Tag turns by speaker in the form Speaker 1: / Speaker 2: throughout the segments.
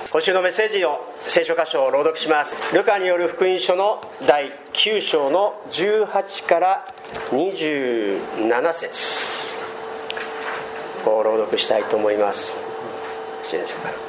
Speaker 1: 今週のメッセージの聖書箇所を朗読します。ルカによる福音書の第9章の18から27節を朗読したいと思います。よろしいでしょうか。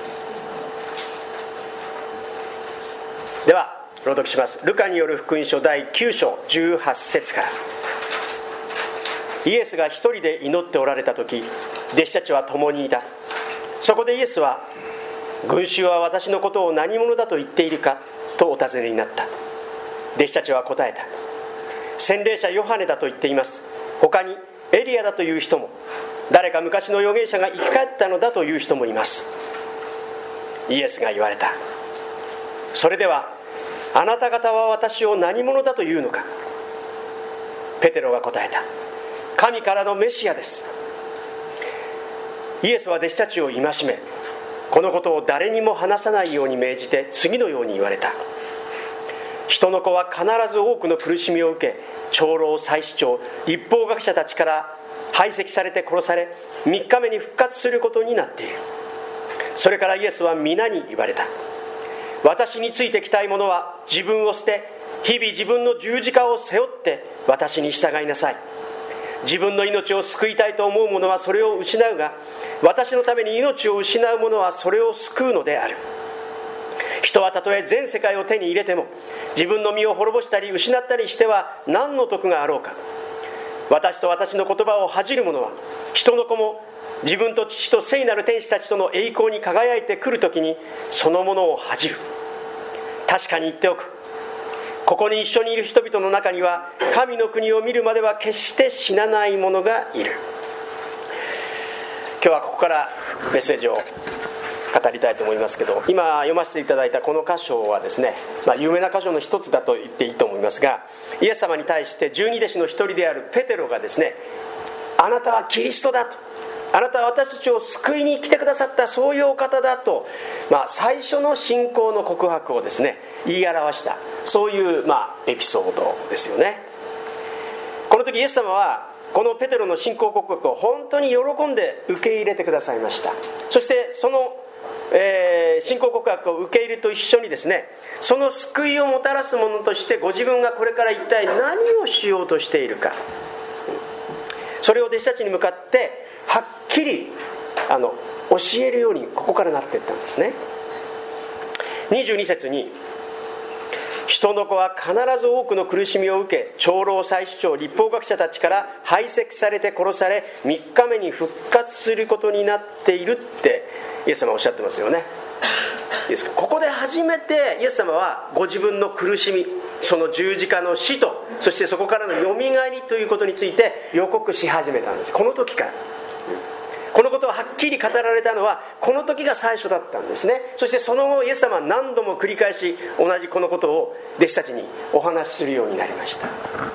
Speaker 1: では朗読します。ルカによる福音書第9章18節から。イエスが一人で祈っておられた時、弟子たちは共にいた。そこでイエスは、群衆は私のことを何者だと言っているかとお尋ねになった。弟子たちは答えた。洗礼者ヨハネだと言っています。他にエリアだという人も、誰か昔の預言者が生き返ったのだという人もいます。イエスが言われた。それではあなた方は私を何者だというのか。ペテロが答えた。神からのメシアです。イエスは弟子たちを戒め、このことを誰にも話さないように命じて次のように言われた。人の子は必ず多くの苦しみを受け、長老、祭司長、律法学者たちから排斥されて殺され、3日目に復活することになっている。それからイエスは皆に言われた。私についてきたい者は自分を捨て、日々自分の十字架を背負って私に従いなさい。自分の命を救いたいと思う者はそれを失うが、私のために命を失う者はそれを救うのである。人はたとえ全世界を手に入れても、自分の身を滅ぼしたり失ったりしては何の得があろうか。私と私の言葉を恥じる者は、人の子も自分と父と聖なる天使たちとの栄光に輝いてくるときにそのものを恥じる。確かに言っておく。ここに一緒にいる人々の中には、神の国を見るまでは決して死なない者がいる。今日はここからメッセージを語りたいと思いますけど、今読ませていただいたこの箇所はですね、有名な箇所の一つだと言っていいと思いますが、イエス様に対して十二弟子の一人であるペテロがですね、あなたはキリストだと、あなたは私たちを救いに来てくださったそういうお方だと、最初の信仰の告白をですね言い表した、そういうエピソードですよね。この時イエス様はこのペテロの信仰告白を本当に喜んで受け入れてくださいました。そしてその、信仰告白を受け入れと一緒にですね、その救いをもたらすものとしてご自分がこれから一体何をしようとしているか、それを弟子たちに向かってはっきり教えるようにここからなっていったんですね。22節に、人の子は必ず多くの苦しみを受け、長老、祭司長、律法学者たちから排斥されて殺され、3日目に復活することになっているってイエス様はおっしゃってますよね。いいですか。ここで初めてイエス様はご自分の苦しみ、その十字架の死と、そしてそこからのよみがえりということについて予告し始めたんです。この時からこのことをはっきり語られたのはこの時が最初だったんですね。そしてその後イエス様は何度も繰り返し同じこのことを弟子たちにお話しするようになりました。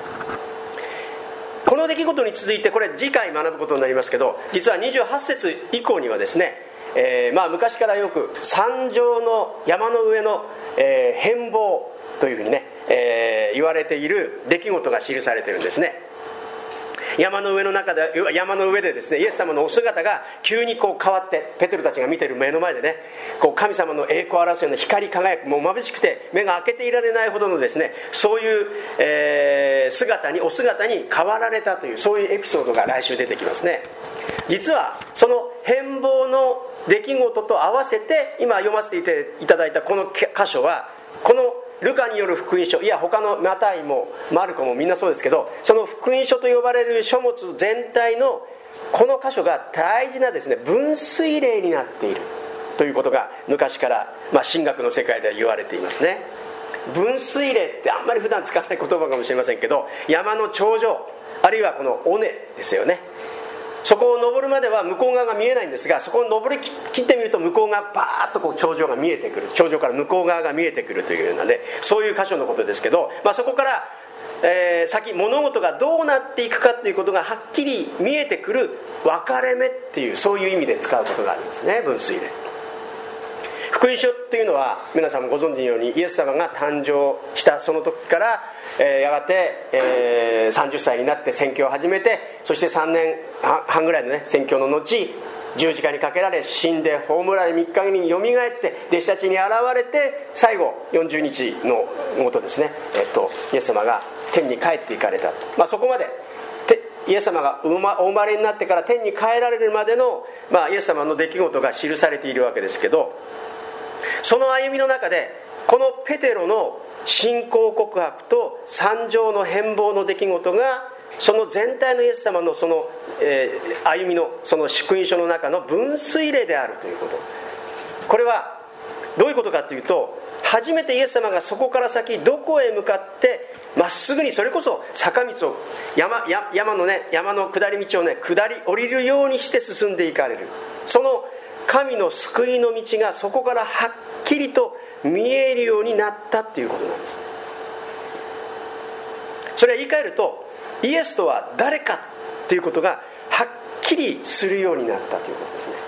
Speaker 1: この出来事に続いて、これ次回学ぶことになりますけど、実は28節以降にはですね、昔からよく山上の山の上の、変貌というふうにね、言われている出来事が記されているんですね。山の上でですね、イエス様のお姿が急にこう変わって、ペテロたちが見ている目の前でね、こう神様の栄光を表すような光り輝く、もう眩しくて目が開けていられないほどのですね、そういう、お姿に変わられたという、そういうエピソードが来週出てきますね。実はその変貌の出来事と合わせて今読ませていただいたこの箇所は、このルカによる福音書、いや他のマタイもマルコもみんなそうですけど、その福音書と呼ばれる書物全体のこの箇所が大事なですね分水嶺になっているということが昔から、神学の世界では言われていますね。分水嶺ってあんまり普段使わない言葉かもしれませんけど、山の頂上、あるいはこの尾根ですよね。そこを登るまでは向こう側が見えないんですが、そこを登り切ってみると向こう側バーッとこう頂上が見えてくる、頂上から向こう側が見えてくるというようなね、そういう箇所のことですけど、そこから、先物事がどうなっていくかということがはっきり見えてくる分かれ目っていう、そういう意味で使うことがありますね、分水嶺。福音書っていうのは皆さんもご存知のように、イエス様が誕生したその時から、やがて、30歳になって宣教を始めて、そして3年半ぐらいのね宣教の後、 十字架にかけられ死んで葬られ3日によみがえって弟子たちに現れて最後40日のもとですね、イエス様が天に帰っていかれた、そこまでイエス様がお生まれになってから天に帰られるまでの、イエス様の出来事が記されているわけですけど、その歩みの中でこのペテロの信仰告白と山上の変貌の出来事がその全体のイエス様のその、歩みのその福音書の中の分水嶺であるということ。これはどういうことかというと、初めてイエス様がそこから先どこへ向かってまっすぐに、それこそ坂道を山の下り道をね下り降りるようにして進んでいかれる、その神の救いの道がそこからはっきりと見えるようになったということなんです。それは言い換えると、イエスとは誰かということがはっきりするようになったということですね。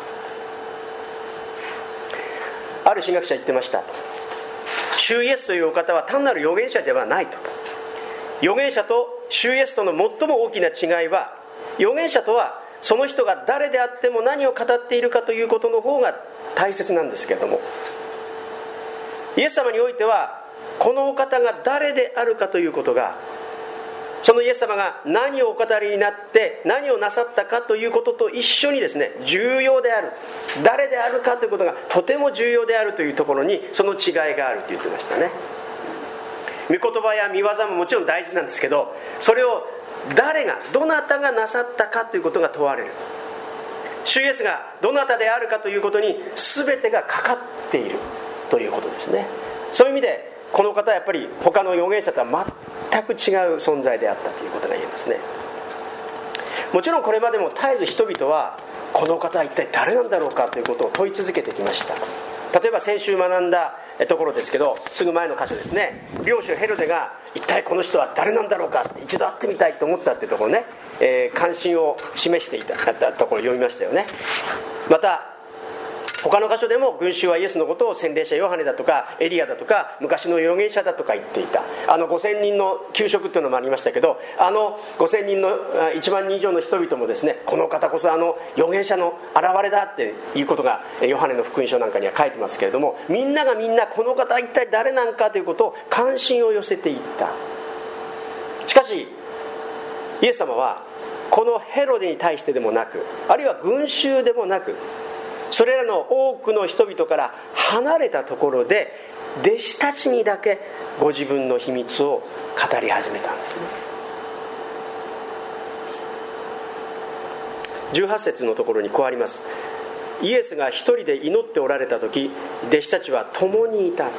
Speaker 1: ある神学者言ってました。主イエスというお方は単なる預言者ではないと。預言者と主イエスとの最も大きな違いは、預言者とはその人が誰であっても何を語っているかということの方が大切なんですけれども、イエス様においてはこのお方が誰であるかということが、そのイエス様が何をお語りになって何をなさったかということと一緒にですね、重要である、誰であるかということがとても重要であるというところにその違いがあると言ってましたね。御言葉や御業ももちろん大事なんですけど、それを誰がどなたがなさったかということが問われる。主イエスがどなたであるかということに全てがかかっているということですね。そういう意味でこの方はやっぱり他の預言者とは全く違う存在であったということが言えますね。もちろんこれまでも絶えず人々はこの方は一体誰なんだろうかということを問い続けてきました。例えば先週学んだところですけど、すぐ前の箇所ですね、領主ヘロデが一体この人は誰なんだろうか、一度会ってみたいと思ったというところね、関心を示していたところを読みましたよね。また他の箇所でも群衆はイエスのことを洗礼者ヨハネだとかエリアだとか昔の預言者だとか言っていた。5000人の給食というのもありましたけど、5000人の1万人以上の人々もですね、この方こそ預言者の現れだっていうことがヨハネの福音書なんかには書いてますけれども、みんながみんなこの方は一体誰なんかということを関心を寄せていった。しかしイエス様はこのヘロデに対してでもなく、あるいは群衆でもなく、それらの多くの人々から離れたところで弟子たちにだけご自分の秘密を語り始めたんですね。18節のところにこうあります。イエスが一人で祈っておられた時、弟子たちは共にいた。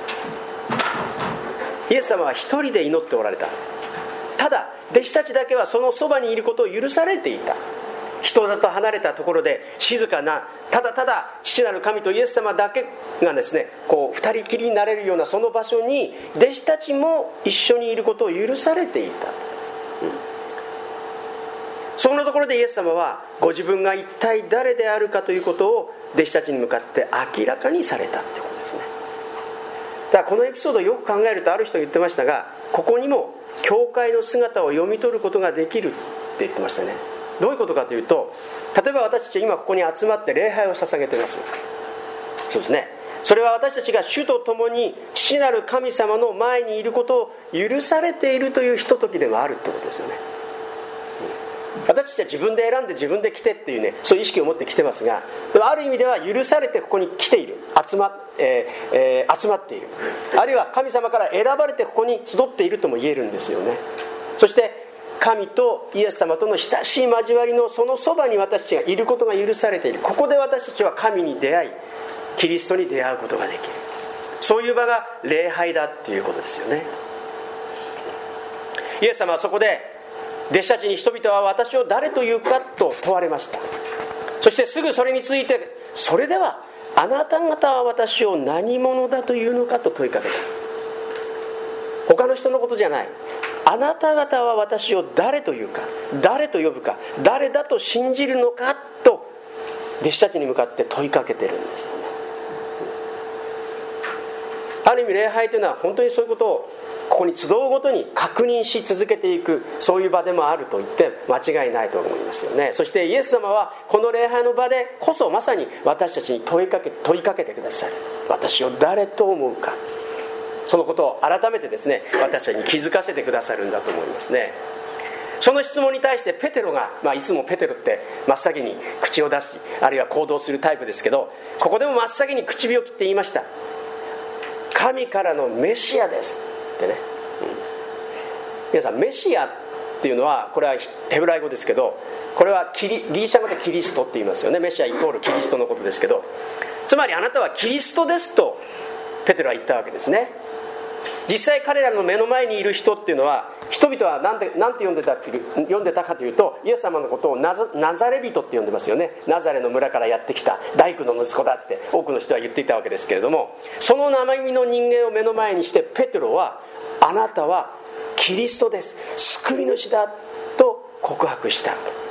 Speaker 1: イエス様は一人で祈っておられた。ただ弟子たちだけはそのそばにいることを許されていた。人里離れたところで静かな、ただただ父なる神とイエス様だけがですね、二人きりになれるようなその場所に弟子たちも一緒にいることを許されていた。そのところでイエス様はご自分が一体誰であるかということを弟子たちに向かって明らかにされたってことですね。だからこのエピソードをよく考えると、ある人言ってましたが、ここにも教会の姿を読み取ることができるって言ってましたね。どういうことかというと、例えば私たち今ここに集まって礼拝を捧げています。そうですね。それは私たちが主と共に父なる神様の前にいることを許されているというひとときでもあるってことですよね。私たちは自分で選んで自分で来てっていうね、そういう意識を持って来てますが、でもある意味では許されてここに来ている、集まっている、あるいは神様から選ばれてここに集っているとも言えるんですよね。そして神とイエス様との親しい交わりのそのそばに私たちがいることが許されている。ここで私たちは神に出会い、キリストに出会うことができる。そういう場が礼拝だっていうことですよね。イエス様はそこで弟子たちに、人々は私を誰というかと問われました。そしてすぐそれについて、それではあなた方は私を何者だというのかと問いかけた。他の人のことじゃない、あなた方は私を誰というか、誰と呼ぶか、誰だと信じるのかと弟子たちに向かって問いかけてるんですよね。ある意味礼拝というのは本当にそういうことをここに集うごとに確認し続けていく、そういう場でもあると言って間違いないと思いますよね。そしてイエス様はこの礼拝の場でこそまさに私たちに問いかけてくださる。私を誰と思うか、そのことを改めてですね、私たちに気づかせてくださるんだと思いますね。その質問に対してペテロが、いつもペテロって真っ先に口を出し、あるいは行動するタイプですけど、ここでも真っ先に口火を切って言いました。神からのメシアですってね、皆さん、メシアっていうのはこれはヘブライ語ですけど、これはギリシャ語でキリストって言いますよね。メシアイコールキリストのことですけど、つまりあなたはキリストですとペテロは言ったわけですね。実際彼らの目の前にいる人っていうのは、人々はなんて呼んでたかというと、イエス様のことをナザレ人って呼んでますよね。ナザレの村からやってきた大工の息子だって多くの人は言っていたわけですけれども、その生身の人間を目の前にしてペテロは、あなたはキリストです、救い主だと告白した。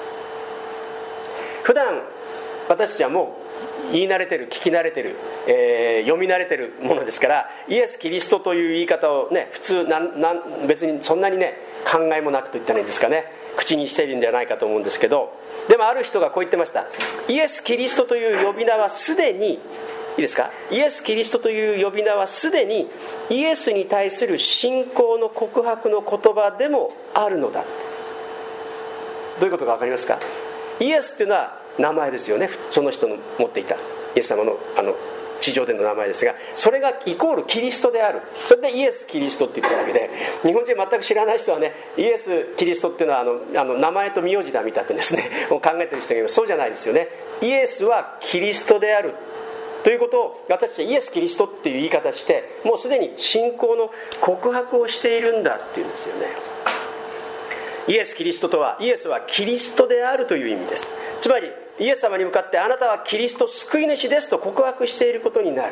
Speaker 1: 普段私たちはもう言い慣れてる、聞き慣れてる、読み慣れてるものですから、イエス・キリストという言い方をね、普通別にそんなにね、考えもなくと言ったらいいんですかね、口にしているんじゃないかと思うんですけど、でもある人がこう言ってました。イエス・キリストという呼び名はすでに、いいですか、イエス・キリストという呼び名はすでにイエスに対する信仰の告白の言葉でもあるのだ。どういうことか分かりますか。イエスっていうのは名前ですよね。その人の持っていたイエス様の地上での名前ですが、それがイコールキリストである。それでイエス・キリストって言ってるわけで、日本人全く知らない人はね、イエス・キリストっていうのは名前と名字だみたくですね考えてる人がいます。そうじゃないですよね。イエスはキリストであるということを私たちはイエス・キリストっていう言い方して、もうすでに信仰の告白をしているんだっていうんですよね。イエス・キリストとは、イエスはキリストであるという意味です。つまりイエス様に向かって、あなたはキリスト救い主ですと告白していることになる。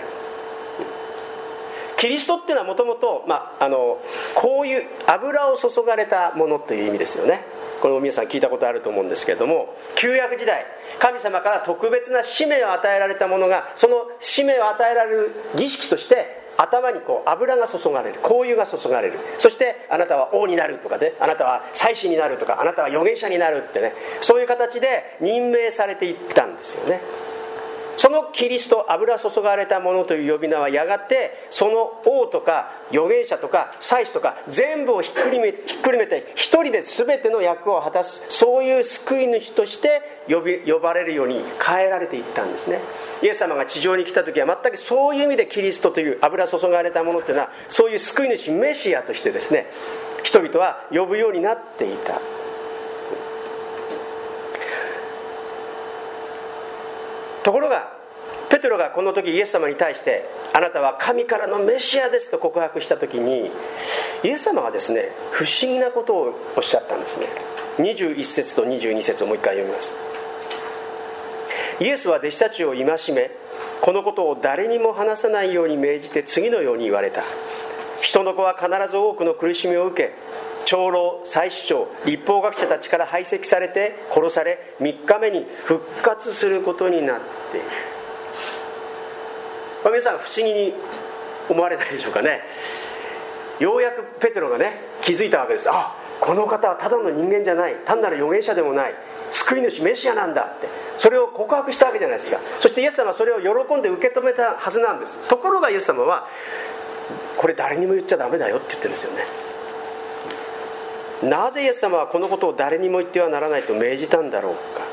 Speaker 1: キリストっていうのはもともとこういう油を注がれたものという意味ですよね。これも皆さん聞いたことあると思うんですけれども、旧約時代神様から特別な使命を与えられたものが、その使命を与えられる儀式として頭に油が注がれる、香油が注がれる。そしてあなたは王になるとかね、あなたは祭司になるとか、あなたは預言者になるってね、そういう形で任命されていったんですよね。そのキリスト、油注がれたものという呼び名は、やがてその王とか預言者とか祭司とか全部をひっくりめて一人で全ての役を果たす、そういう救い主として呼ばれるように変えられていったんですね。イエス様が地上に来た時は全くそういう意味でキリストという油注がれたものというのは、そういう救い主メシアとしてですね、人々は呼ぶようになっていた。ところがペテロがこの時イエス様に対して、あなたは神からのメシアですと告白した時に、イエス様がですね、不思議なことをおっしゃったんですね。21節と22節をもう一回読みます。イエスは弟子たちを戒め、このことを誰にも話さないように命じて次のように言われた。人の子は必ず多くの苦しみを受け、長老、祭司長、律法学者たちから排斥されて殺され、3日目に復活することになっている。皆さん不思議に思われないでしょうかね。ようやくペテロがね、気づいたわけです。あ、この方はただの人間じゃない、単なる預言者でもない、救い主メシアなんだって、それを告白したわけじゃないですか。そしてイエス様はそれを喜んで受け止めたはずなんです。ところがイエス様は、これ誰にも言っちゃダメだよって言ってるんですよね。なぜイエス様はこのことを誰にも言ってはならないと命じたんだろうか。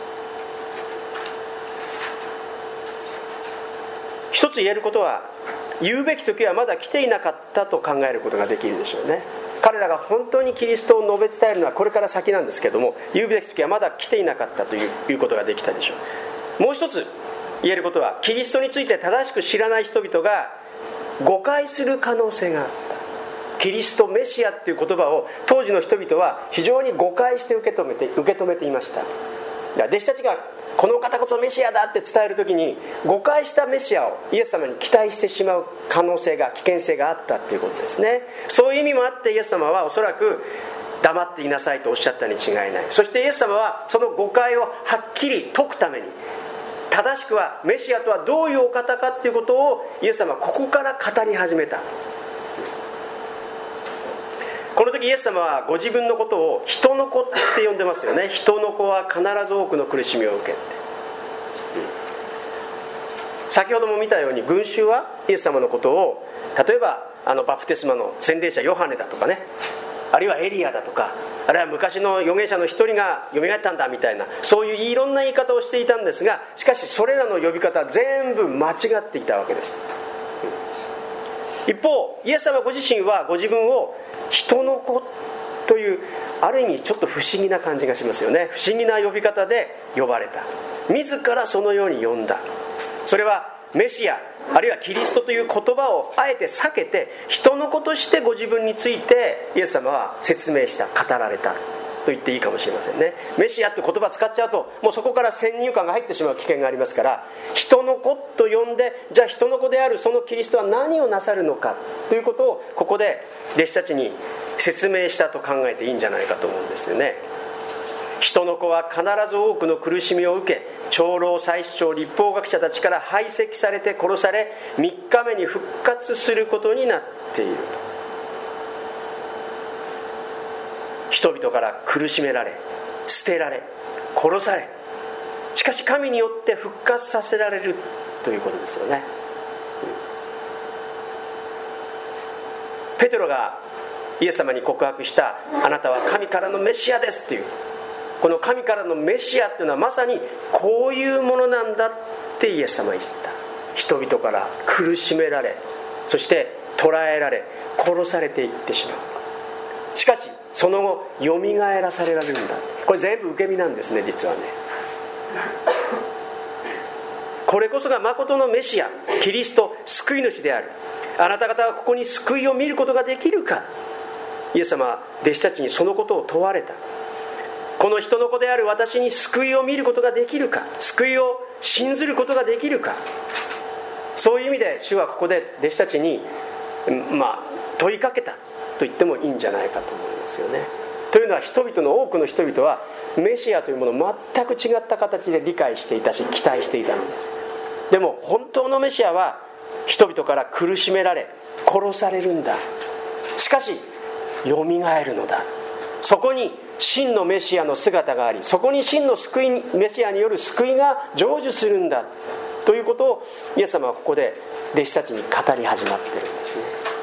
Speaker 1: 一つ言えることは、言うべき時はまだ来ていなかったと考えることができるでしょうね。彼らが本当にキリストを述べ伝えるのはこれから先なんですけども、言うべき時はまだ来ていなかったということができたでしょう。もう一つ言えることは、キリストについて正しく知らない人々が誤解する可能性があった。キリストメシアっていう言葉を当時の人々は非常に誤解して受け止めていました。弟子たちがこの方こそメシアだって伝えるときに、誤解したメシアをイエス様に期待してしまう可能性が、危険性があったということですね。そういう意味もあってイエス様はおそらく黙っていなさいとおっしゃったに違いない。そしてイエス様はその誤解をはっきり解くために、正しくはメシアとはどういうお方かということをイエス様はここから語り始めた。 この時イエス様はご自分のことを人の子って呼んでますよね。人の子は必ず多くの苦しみを受けて、先ほども見たように群衆はイエス様のことを、例えばバプテスマの洗礼者ヨハネだとかね、あるいはエリアだとか、あるいは昔の預言者の一人がよみがえったんだみたいな、そういういろんな言い方をしていたんですが、しかしそれらの呼び方は全部間違っていたわけです。一方イエス様ご自身はご自分を人の子という、ある意味ちょっと不思議な感じがしますよね。不思議な呼び方で呼ばれた。自らそのように呼んだ。それはメシア、あるいはキリストという言葉をあえて避けて、人の子としてご自分についてイエス様は説明した、語られたと言っていいかもしれませんね。メシアって言葉使っちゃうと、もうそこから先入観が入ってしまう危険がありますから、人の子と呼んで、じゃあ人の子であるそのキリストは何をなさるのかということをここで弟子たちに説明したと考えていいんじゃないかと思うんですよね。人の子は必ず多くの苦しみを受け、長老、祭司長、立法学者たちから排斥されて殺され、3日目に復活することになっていると。人々から苦しめられ、捨てられ、殺され、しかし神によって復活させられるということですよね。ペテロがイエス様に告白した、あなたは神からのメシアですという、この神からのメシアというのはまさにこういうものなんだってイエス様は言った。人々から苦しめられ、そして捕らえられ、殺されていってしまう。しかしその後よみがえらされられるんだ。これ全部受け身なんですね、実はね。これこそが誠のメシア、キリスト、救い主である。あなた方はここに救いを見ることができるか。イエス様は弟子たちにそのことを問われた。この人の子である私に救いを見ることができるか、救いを信ずることができるか。そういう意味で主はここで弟子たちに、問いかけたと言ってもいいんじゃないかと思いますよね。というのは、人々の多くの人々はメシアというものを全く違った形で理解していたし、期待していたのです。でも本当のメシアは人々から苦しめられ、殺されるんだ。しかしよみがえるのだ。そこに真のメシアの姿があり、そこに真の救い、メシアによる救いが成就するんだということをイエス様はここで弟子たちに語り始まっているんですね。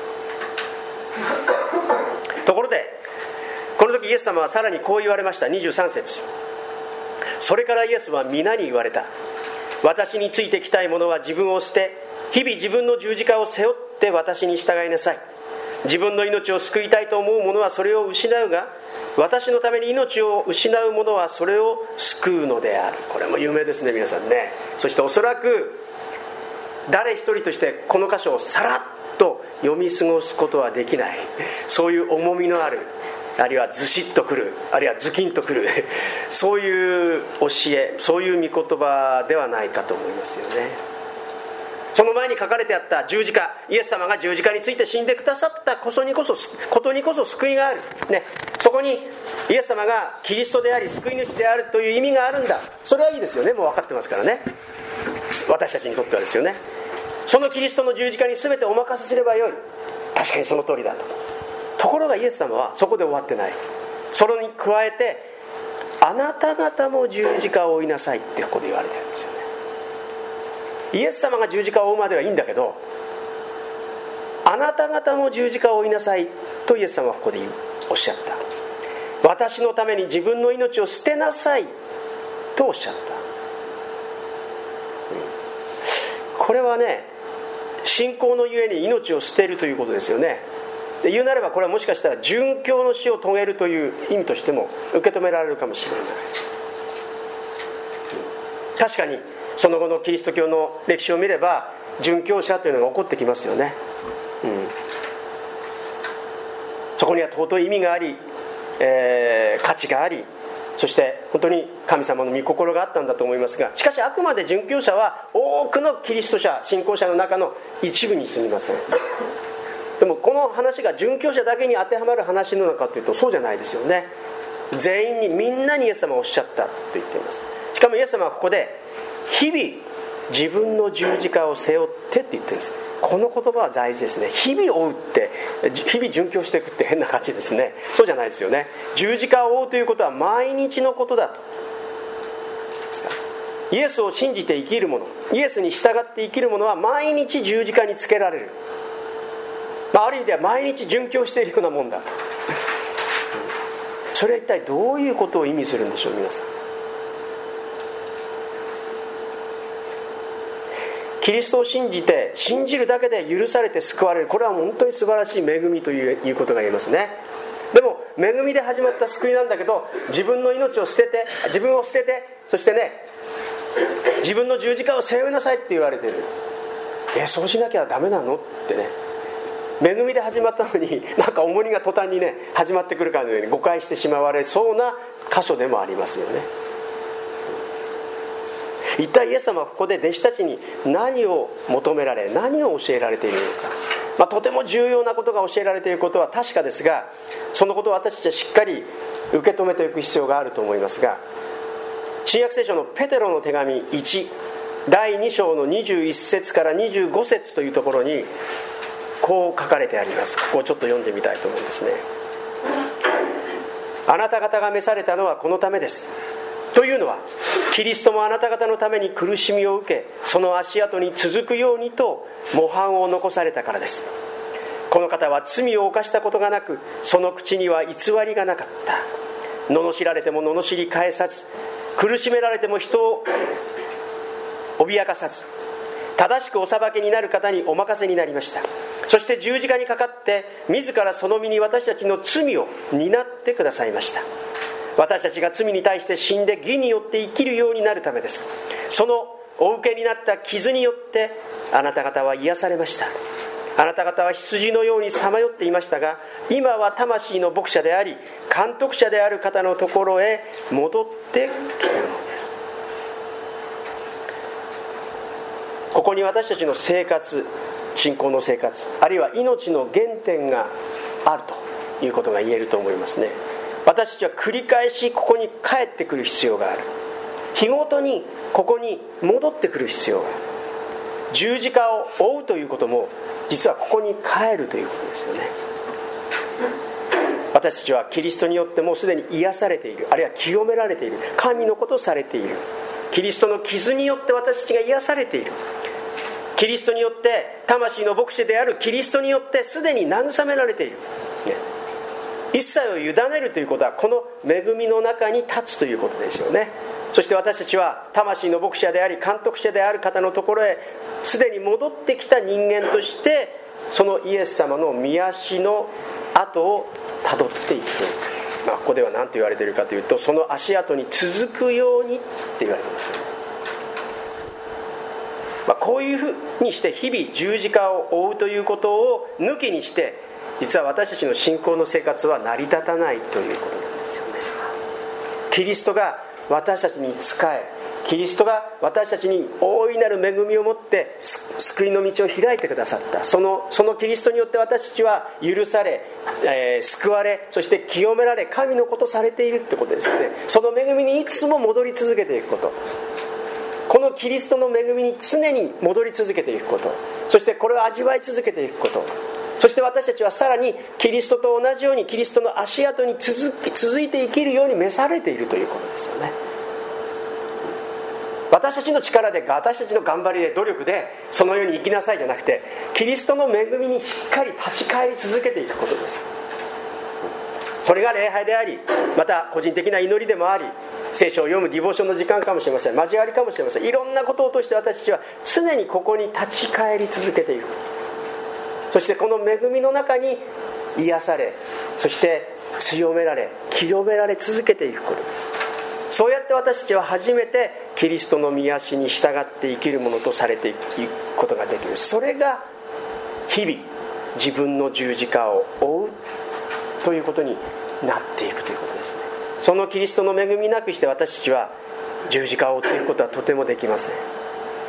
Speaker 1: ところでこの時イエス様はさらにこう言われました。23節、それからイエスは皆に言われた。私についてきたい者は自分を捨て、日々自分の十字架を背負って私に従いなさい。自分の命を救いたいと思う者はそれを失うが、私のために命を失う者はそれを救うのである。これも有名ですね、皆さんね。そしておそらく誰一人としてこの箇所をさらっと読み過ごすことはできない、そういう重みのある、あるいはずしっとくる、あるいはズキンとくるそういう教え、そういう御言葉ではないかと思いますよね。その前に書かれてあった十字架、イエス様が十字架について死んでくださったことにこそ救いがある、ね、そこにイエス様がキリストであり救い主であるという意味があるんだ。それはいいですよね。もう分かってますからね、私たちにとってはですよね。そのキリストの十字架に全てお任せすればよい。確かにその通りだと。ところがイエス様はそこで終わってない。それに加えて、あなた方も十字架を追いなさいってここで言われてるんですよね。イエス様が十字架を追うまではいいんだけど、あなた方も十字架を追いなさいとイエス様はここでおっしゃった。私のために自分の命を捨てなさいとおっしゃった。これはね、信仰のゆえに命を捨てるということですよね。で言うなればこれはもしかしたら殉教の死を遂げるという意味としても受け止められるかもしれない。確かにその後のキリスト教の歴史を見れば殉教者というのが起こってきますよね、そこには尊い意味があり、価値があり、そして本当に神様の御心があったんだと思いますが、しかしあくまで殉教者は多くのキリスト者、信仰者の中の一部に過ぎません。でもこの話が殉教者だけに当てはまる話なのかというとそうじゃないですよね。全員に、みんなにイエス様はおっしゃったと言っています。しかもイエス様はここで日々自分の十字架を背負ってって言ってるんです。この言葉は大事ですね。日々追うって日々殉教していくって変な感じですね。そうじゃないですよね。十字架を追うということは毎日のことだと。イエスを信じて生きる者、イエスに従って生きる者は毎日十字架につけられる、ある意味では毎日殉教しているようなもんだと。それは一体どういうことを意味するんでしょう。皆さん、キリストを信じて、信じるだけで許されて救われる、これは本当に素晴らしい恵みということが言えますね。でも恵みで始まった救いなんだけど、自分の命を捨てて、自分を捨てて、そしてね、自分の十字架を背負いなさいって言われてる。そうしなきゃダメなのってね、恵みで始まったのに、なんか重荷が途端にね始まってくるかのように誤解してしまわれそうな箇所でもありますよね。一体イエス様はここで弟子たちに何を求められ、何を教えられているのか、とても重要なことが教えられていることは確かですが、そのことを私たちはしっかり受け止めていく必要があると思いますが、新約聖書のペテロの手紙1第2章の21節から25節というところにこう書かれてあります。ここをちょっと読んでみたいと思うんですね。あなた方が召されたのはこのためです。というのは、キリストもあなた方のために苦しみを受け、その足跡に続くようにと模範を残されたからです。この方は罪を犯したことがなく、その口には偽りがなかった。罵られても罵り返さず、苦しめられても人を脅かさず、正しくお裁きになる方にお任せになりました。そして十字架にかかって自らその身に私たちの罪を担ってくださいました。私たちが罪に対して死んで義によって生きるようになるためです。そのお受けになった傷によってあなた方は癒されました。あなた方は羊のようにさまよっていましたが、今は魂の牧者であり監督者である方のところへ戻ってきたのです。ここに私たちの生活、信仰の生活、あるいは命の原点があるということが言えると思いますね。私たちは繰り返しここに帰ってくる必要がある。日ごとにここに戻ってくる必要がある。十字架を追うということも実はここに帰るということですよね。私たちはキリストによってもうすでに癒されている、あるいは清められている、神のことされている。キリストの傷によって私たちが癒されている。キリストによって、魂の牧師であるキリストによってすでに慰められている、一切を委ねるということはこの恵みの中に立つということですよね。そして私たちは魂の牧者であり監督者である方のところへすでに戻ってきた人間として、そのイエス様の御足の跡をたどっていくという、ここでは何と言われているかというと、その足跡に続くようにって言われていますよね。こういうふうにして日々十字架を追うということを抜きにして、実は私たちの信仰の生活は成り立たないということなんですよね。キリストが私たちに仕え、キリストが私たちに大いなる恵みを持って救いの道を開いてくださった。そのキリストによって私たちは許され、救われ、そして清められ、神のことされているってことですよね。その恵みにいつも戻り続けていくこと、このキリストの恵みに常に戻り続けていくこと、そしてこれを味わい続けていくこと、そして私たちはさらにキリストと同じようにキリストの足跡に続いて生きるように召されているということですよね。私たちの力で、私たちの頑張りで、努力でそのように生きなさいじゃなくて、キリストの恵みにしっかり立ち返り続けていくことです。それが礼拝であり、また個人的な祈りでもあり、聖書を読むディボーションの時間かもしれません、交わりかもしれません。いろんなことを通して私たちは常にここに立ち返り続けていく。そしてこの恵みの中に癒され、そして強められ、清められ続けていくことです。そうやって私たちは初めてキリストの御足に従って生きるものとされていくことができる。それが日々自分の十字架を追うということになっていくということですね。そのキリストの恵みなくして私たちは十字架を追っていくことはとてもできません。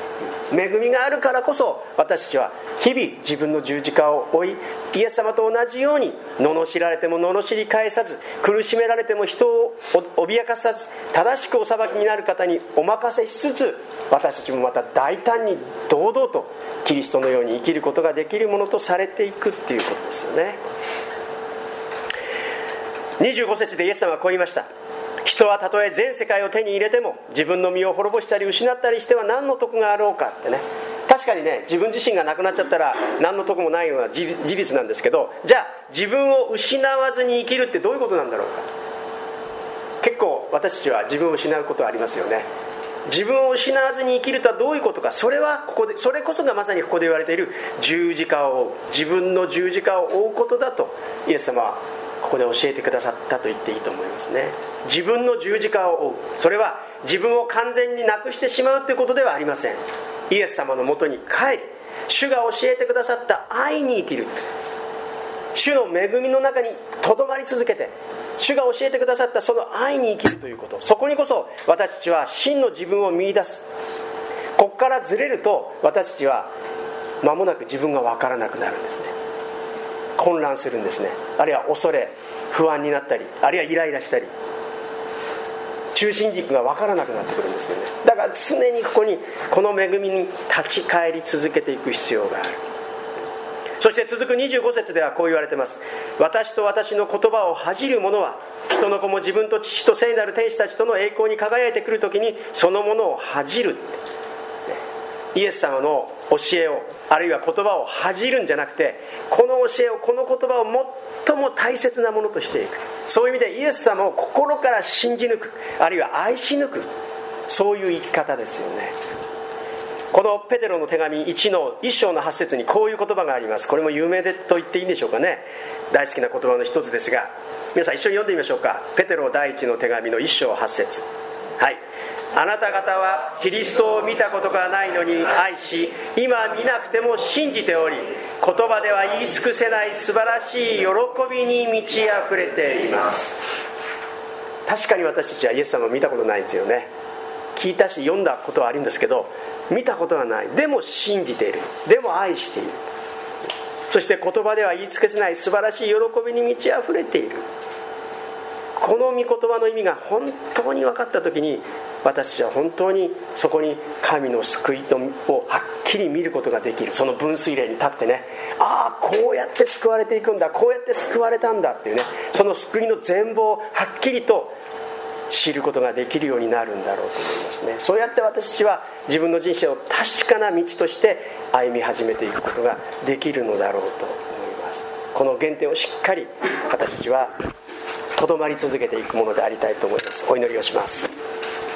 Speaker 1: 恵みがあるからこそ、私たちは日々自分の十字架を追い、イエス様と同じように罵られても罵り返さず、苦しめられても人を脅かさず、正しくお裁きになる方にお任せしつつ、私たちもまた大胆に堂々とキリストのように生きることができるものとされていくっていうことですよね。25節でイエス様はこう言いました。人はたとえ全世界を手に入れても自分の身を滅ぼしたり失ったりしては何の得があろうかってね。確かにね、自分自身がなくなっちゃったら何の得もないのは事実なんですけど、じゃあ自分を失わずに生きるってどういうことなんだろうか。結構私たちは自分を失うことはありますよね。自分を失わずに生きるとはどういうことか。それこそがまさにここで言われている十字架を追う、自分の十字架を追うことだとイエス様はここで教えてくださったと言っていいと思いますね。自分の十字架を追う、それは自分を完全になくしてしまうということではありません。イエス様のもとに帰り、主が教えてくださった愛に生きる、主の恵みの中にとどまり続けて、主が教えてくださったその愛に生きるということ、そこにこそ私たちは真の自分を見出す。ここからずれると私たちは間もなく自分が分からなくなるんですね。混乱するんですね。あるいは恐れ不安になったり、あるいはイライラしたり、中心軸が分からなくなってくるんですよね。だから常にこの恵みに立ち返り続けていく必要がある。そして続く25節ではこう言われています。私と私の言葉を恥じる者は、人の子も自分と父と聖なる天使たちとの栄光に輝いてくるときにそのものを恥じる。イエス様の教えを、あるいは言葉を恥じるんじゃなくて、この教えを、この言葉を最も大切なものとしていく。そういう意味でイエス様を心から信じ抜く、あるいは愛し抜く、そういう生き方ですよね。このペテロの手紙1章の8節にこういう言葉があります。これも有名でと言っていいんでしょうかね。大好きな言葉の一つですが、皆さん一緒に読んでみましょうか。ペテロ第1の手紙の1章8節。はい。あなた方はキリストを見たことがないのに愛し、今見なくても信じており、言葉では言い尽くせない素晴らしい喜びに満ち溢れています。確かに私たちはイエス様を見たことないんですよね。聞いたし読んだことはあるんですけど、見たことはない。でも信じている。でも愛している。そして言葉では言い尽くせない素晴らしい喜びに満ち溢れている。この御言葉の意味が本当に分かった時に、私たちは本当にそこに神の救いをはっきり見ることができる。その分水嶺に立ってね、ああこうやって救われていくんだ、こうやって救われたんだっていうね、その救いの全貌をはっきりと知ることができるようになるんだろうと思いますね。そうやって私たちは自分の人生を確かな道として歩み始めていくことができるのだろうと思います。この原点をしっかり私たちはとどまり続けていくものでありたいと思います。お祈りをします。